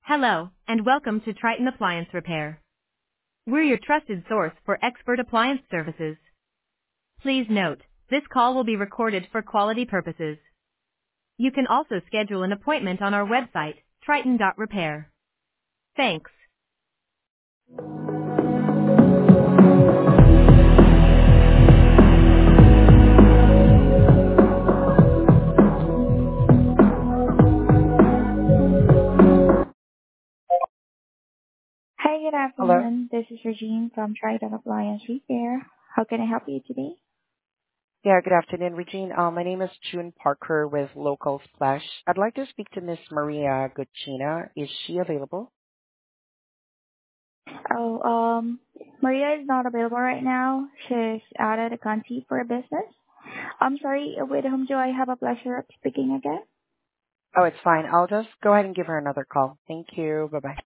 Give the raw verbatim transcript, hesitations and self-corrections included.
Hello, and welcome to Triton Appliance Repair. We're your trusted source for expert appliance services. Please note, this call will be recorded for quality purposes. You can also schedule an appointment on our website, triton dot repair. Thanks. Hi, good Hello. afternoon. This is Regine from Triton Appliance Repair. How can I help you today? Yeah, good afternoon, Regine. Uh, My name is June Parker with Local Splash. I'd like to speak to Miss Maria Guccina. Is she available? Oh, um, Maria is not available right now. She's out of the country for business. I'm sorry, with whom do I have a pleasure of speaking again? Oh, it's fine. I'll just go ahead and give her another call. Thank you. Bye-bye.